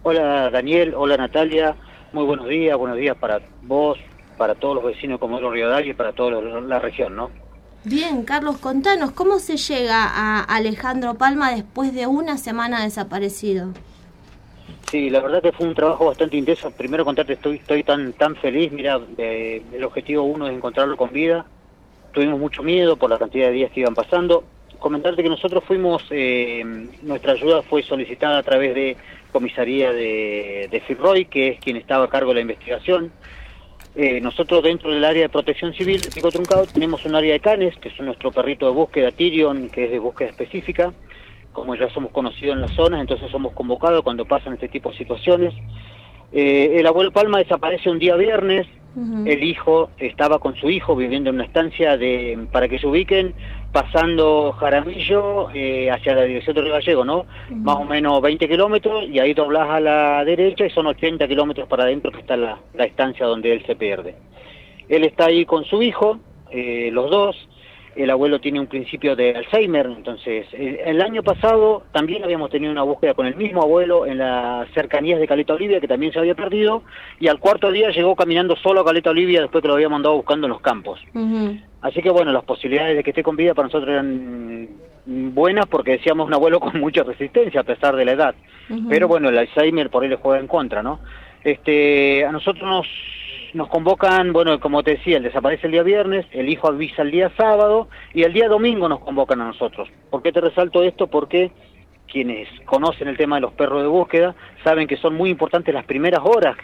Hola Daniel, hola Natalia, muy buenos días para vos, para todos los vecinos de Comodoro Rivadavia y para toda la región, ¿no? Bien, Carlos, contanos, ¿cómo se llega a Alejandro Palma después de una semana desaparecido? Sí, la verdad que fue un trabajo bastante intenso. Primero contarte, estoy tan feliz, mira, el objetivo uno es encontrarlo con vida. Tuvimos mucho miedo por la cantidad de días que iban pasando. Comentarte que nosotros fuimos, nuestra ayuda fue solicitada a través de comisaría de FIRROY, que es quien estaba a cargo de la investigación. Nosotros dentro del área de protección civil de Pico Truncado tenemos un área de canes, que es nuestro perrito de búsqueda Tyrion, que es de búsqueda específica. Como ya somos conocidos en las zonas, entonces somos convocados cuando pasan este tipo de situaciones. El abuelo Palma desaparece un día viernes. El hijo estaba con su hijo viviendo en una estancia para que se ubiquen, pasando Jaramillo hacia la dirección de Río Gallego, ¿no? Más o menos 20 kilómetros, y ahí doblás a la derecha y son 80 kilómetros para adentro que está la estancia donde él se pierde. Él está ahí con su hijo, los dos. El abuelo tiene un principio de Alzheimer, entonces el año pasado también habíamos tenido una búsqueda con el mismo abuelo en las cercanías de Caleta Olivia, que también se había perdido, y al cuarto día llegó caminando solo a Caleta Olivia después que lo habíamos andado buscando en los campos. Así que bueno, las posibilidades de que esté con vida para nosotros eran buenas, porque decíamos un abuelo con mucha resistencia a pesar de la edad. Pero bueno, el Alzheimer por ahí le juega en contra, ¿no? A nosotros nos convocan, bueno, como te decía, él desaparece el día viernes, el hijo avisa el día sábado y el día domingo nos convocan a nosotros. ¿Por qué te resalto esto? Porque quienes conocen el tema de los perros de búsqueda saben que son muy importantes las primeras horas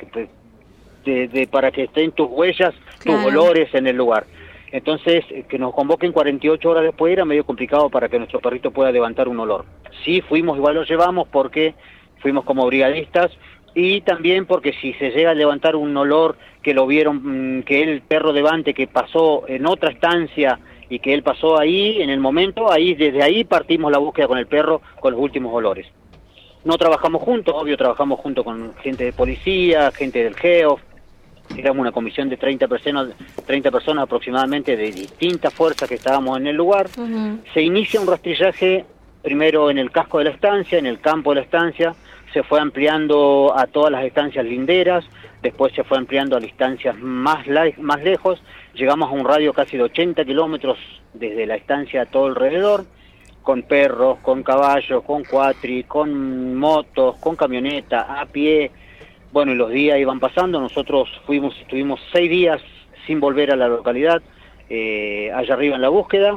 para que estén tus huellas, tus olores en el lugar. Entonces, que nos convoquen 48 horas después era medio complicado para que nuestro perrito pueda levantar un olor. Sí, fuimos, igual lo llevamos porque fuimos como brigadistas, y también porque si se llega a levantar un olor que lo vieron, que el perro levante que pasó en otra estancia y que él pasó ahí en el momento, ahí desde ahí partimos la búsqueda con el perro con los últimos olores. No trabajamos juntos, obvio, trabajamos junto con gente de policía, gente del GEOF. Éramos una comisión de 30 personas aproximadamente de distintas fuerzas que estábamos en el lugar. Se inicia un rastrillaje primero en el casco de la estancia, en el campo de la estancia, se fue ampliando a todas las estancias linderas, después se fue ampliando a distancias más lejos, llegamos a un radio casi de 80 kilómetros desde la estancia a todo alrededor, con perros, con caballos, con cuatri, con motos, con camioneta, a pie. Bueno, y los días iban pasando, nosotros estuvimos 6 días sin volver a la localidad, allá arriba en la búsqueda.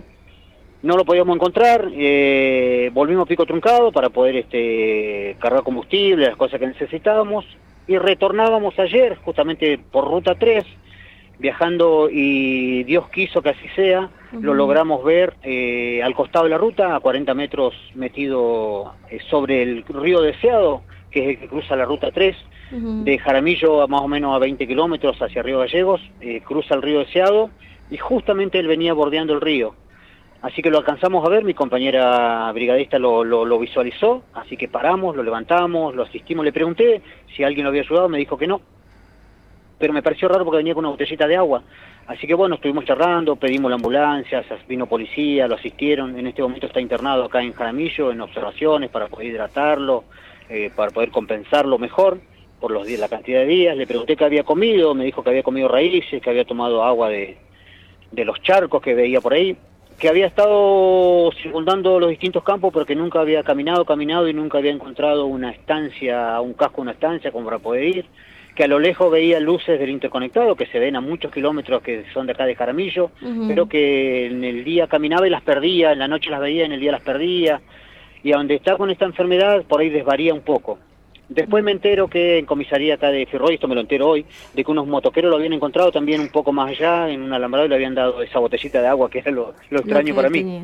No lo podíamos encontrar, volvimos a Pico Truncado para poder cargar combustible, las cosas que necesitábamos, y retornábamos ayer, justamente por Ruta 3, viajando, y Dios quiso que así sea, lo logramos ver al costado de la ruta, a 40 metros metido sobre el río Deseado, que es el que cruza la Ruta 3, de Jaramillo a más o menos a 20 kilómetros hacia Río Gallegos, cruza el río Deseado, y justamente él venía bordeando el río. Así que lo alcanzamos a ver, mi compañera brigadista lo visualizó, así que paramos, lo levantamos, lo asistimos, le pregunté si alguien lo había ayudado, me dijo que no, pero me pareció raro porque venía con una botellita de agua, así que bueno, estuvimos charlando, pedimos la ambulancia, vino policía, lo asistieron, en este momento está internado acá en Jaramillo, en observaciones para poder hidratarlo, para poder compensarlo mejor por la cantidad de días. Le pregunté qué había comido, me dijo que había comido raíces, que había tomado agua de los charcos que veía por ahí, que había estado circundando los distintos campos porque nunca había caminado y nunca había encontrado una estancia, un casco, una estancia como para poder ir, que a lo lejos veía luces del interconectado que se ven a muchos kilómetros que son de acá de Jaramillo, pero que en el día caminaba y las perdía, en la noche las veía, en el día las perdía, y a donde está con esta enfermedad por ahí desvaría un poco. Después me entero que en comisaría acá de FIRROY, esto me lo entero hoy, de que unos motoqueros lo habían encontrado también un poco más allá, en un alambrado, y le habían dado esa botellita de agua, que era lo extraño para mí.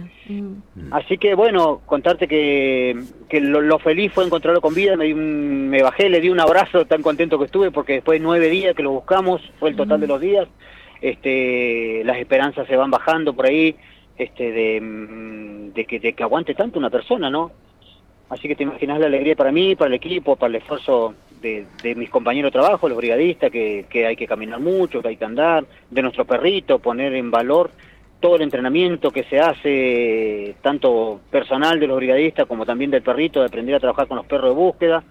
Así que bueno, contarte que lo feliz fue encontrarlo con vida, me bajé, le di un abrazo, tan contento que estuve, porque después de 9 días que lo buscamos, fue el total de los días, las esperanzas se van bajando por ahí, de que aguante tanto una persona, ¿no? Así que te imaginas la alegría para mí, para el equipo, para el esfuerzo de mis compañeros de trabajo, los brigadistas, que hay que caminar mucho, que hay que andar, de nuestro perrito, poner en valor todo el entrenamiento que se hace, tanto personal de los brigadistas como también del perrito, de aprender a trabajar con los perros de búsqueda.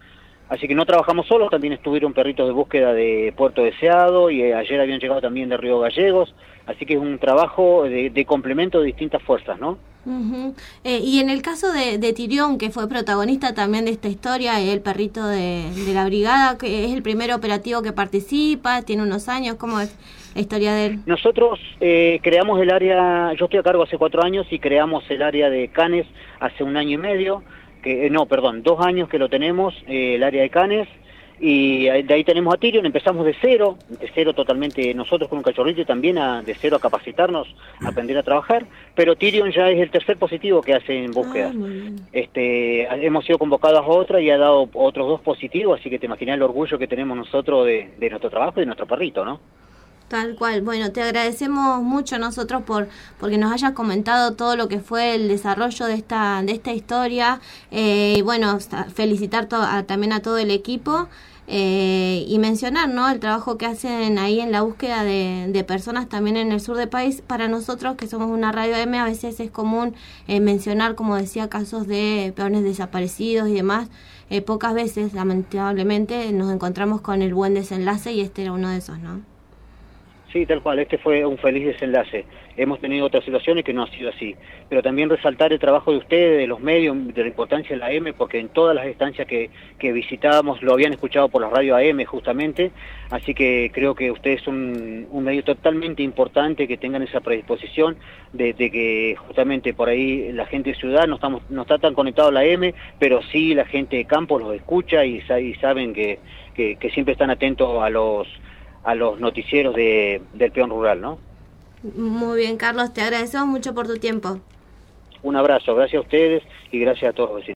Así que no trabajamos solos, también estuvieron perritos de búsqueda de Puerto Deseado y ayer habían llegado también de Río Gallegos, así que es un trabajo de complemento de distintas fuerzas, ¿no? Uh-huh. Y en el caso de Tirión, que fue protagonista también de esta historia, el perrito de la brigada, que es el primer operativo que participa, tiene unos años, ¿cómo es la historia de él? Nosotros creamos el área, yo estoy a cargo hace 4 años y creamos el área de canes hace 1 año y medio, 2 años que lo tenemos, el área de canes, y de ahí tenemos a Tirión. Empezamos de cero totalmente nosotros con un cachorrito y también de cero a capacitarnos, a aprender a trabajar, pero Tirión ya es el tercer positivo que hace en búsqueda. Hemos sido convocados a otra y ha dado otros 2 positivos, así que te imaginas el orgullo que tenemos nosotros de nuestro trabajo y de nuestro perrito, ¿no? Tal cual. Bueno, te agradecemos mucho nosotros porque nos hayas comentado todo lo que fue el desarrollo de esta historia. Y bueno, felicitar también a todo el equipo y mencionar, ¿no?, el trabajo que hacen ahí en la búsqueda de personas también en el sur del país. Para nosotros, que somos una radio AM, a veces es común mencionar, como decía, casos de peones desaparecidos y demás. Pocas veces, lamentablemente, nos encontramos con el buen desenlace y este era uno de esos, ¿no? Sí, tal cual, este fue un feliz desenlace. Hemos tenido otras situaciones que no ha sido así, pero también resaltar el trabajo de ustedes, de los medios, de la importancia de la AM, porque en todas las estancias que visitábamos lo habían escuchado por la radio AM justamente, así que creo que ustedes son un medio totalmente importante, que tengan esa predisposición de que justamente por ahí la gente de ciudad no está tan conectado a la AM, pero sí la gente de campo los escucha y saben que siempre están atentos a los noticieros del peón rural, ¿no? Muy bien, Carlos, te agradecemos mucho por tu tiempo. Un abrazo, gracias a ustedes y gracias a todos los vecinos.